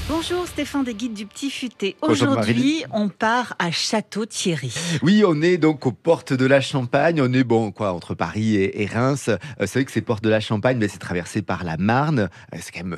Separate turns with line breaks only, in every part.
Bonjour Stéphane des Guides du Petit Futé.
Bonjour,
Aujourd'hui, on part à Château-Thierry.
Oui, on est donc aux portes de la Champagne. On est entre Paris et Reims. C'est vrai que ces portes de la Champagne, c'est traversé par la Marne. C'est quand même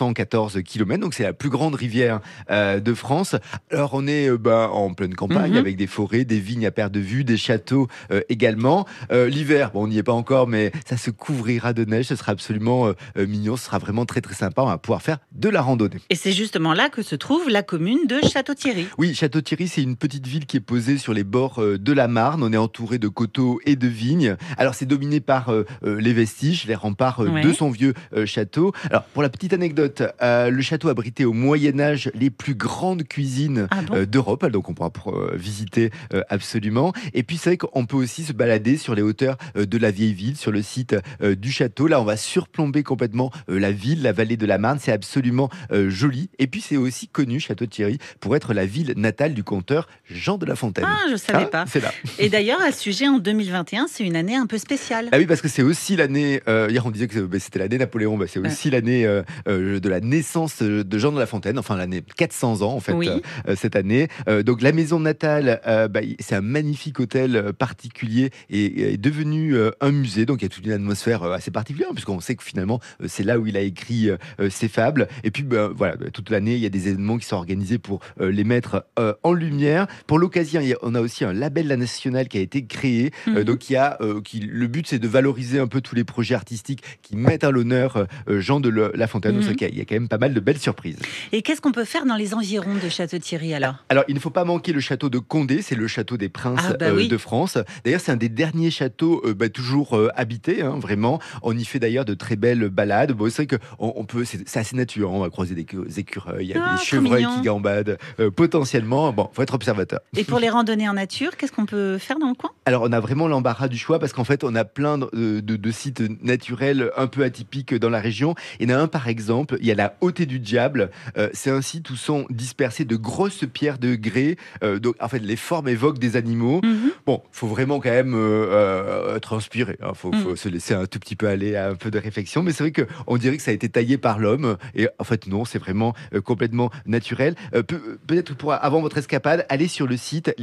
514 kilomètres, donc c'est la plus grande rivière de France. Alors on est en pleine campagne avec des forêts, des vignes à perte de vue, des châteaux également. L'hiver, on n'y est pas encore, mais ça se couvrira de neige. Ce sera absolument mignon. Ce sera vraiment très très sympa. On va pouvoir faire de la randonnée.
Et c'est justement là que se trouve la commune de Château-Thierry.
Oui, Château-Thierry, c'est une petite ville qui est posée sur les bords de la Marne. On est entouré de coteaux et de vignes. Alors, c'est dominé par les vestiges, les remparts de son vieux château. Alors, pour la petite anecdote, le château abritait au Moyen-Âge les plus grandes cuisines d'Europe. Donc, on pourra visiter absolument. Et puis, c'est vrai qu'on peut aussi se balader sur les hauteurs de la vieille ville, sur le site du château. Là, on va surplomber complètement la ville, la vallée de la Marne. C'est absolument joli. Et puis, c'est aussi connu, Château-Thierry, pour être la ville natale du conteur Jean de La Fontaine.
Ah, je ne savais pas.
C'est là.
Et d'ailleurs, à ce sujet, en 2021, c'est une année un peu spéciale.
Ah oui, parce que c'est aussi l'année... hier, on disait que c'était l'année Napoléon. C'est aussi l'année de la naissance de Jean de La Fontaine. Enfin, l'année 400 ans, en fait, cette année. Donc, la maison natale, c'est un magnifique hôtel particulier et est devenu un musée. Donc, il y a toute une atmosphère assez particulière, puisqu'on sait que finalement, c'est là où il a écrit ses fables. Et puis, toute l'année, il y a des événements qui sont organisés pour les mettre en lumière. Pour l'occasion, on a aussi un label national qui a été créé. Donc, le but, c'est de valoriser un peu tous les projets artistiques qui mettent à l'honneur Jean de La Fontaine. Donc, il y a quand même pas mal de belles surprises.
Et qu'est-ce qu'on peut faire dans les environs de Château-Thierry alors ?
Alors, il ne faut pas manquer le château de Condé. C'est le château des princes de France. D'ailleurs, c'est un des derniers châteaux toujours habités, vraiment. On y fait d'ailleurs de très belles balades. C'est vrai que c'est assez nature. On va croiser des écureuils, il y a des chevreuils qui gambadent potentiellement. Faut être observateur.
Et pour les randonnées en nature, qu'est-ce qu'on peut faire dans le coin ?
Alors, on a vraiment l'embarras du choix parce qu'en fait, on a plein de sites naturels un peu atypiques dans la région. Il y en a un, par exemple, il y a la Hautée du Diable. C'est un site où sont dispersées de grosses pierres de grès. Donc, en fait, les formes évoquent des animaux. Faut vraiment quand même être inspiré. Faut se laisser un tout petit peu aller à un peu de réflexion. Mais c'est vrai qu'on dirait que ça a été taillé par l'homme. Et en fait, non, c'est vraiment complètement naturel. Peut-être avant votre escapade, allez sur le site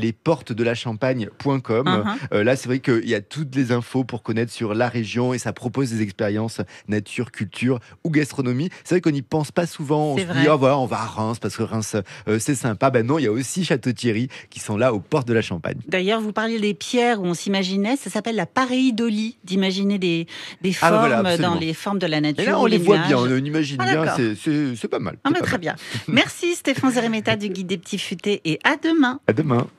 lesportesdelachampagne.com. Là, c'est vrai qu'il y a toutes les infos pour connaître sur la région et ça propose des expériences nature, culture ou gastronomie. C'est vrai qu'on n'y pense pas souvent. On se dit, on va à Reims parce que Reims, c'est sympa. Non, il y a aussi Château-Thierry qui sont là aux portes de la Champagne.
D'ailleurs, vous parliez des pierres où on s'imaginait, ça s'appelle la pareidolie, d'imaginer des formes dans les formes de la nature.
Et là, on les voit bien, on imagine bien, c'est pas mal.
Très bien. Merci Stéphane Zeremeta du Guide des Petits Futés et à demain.
À demain.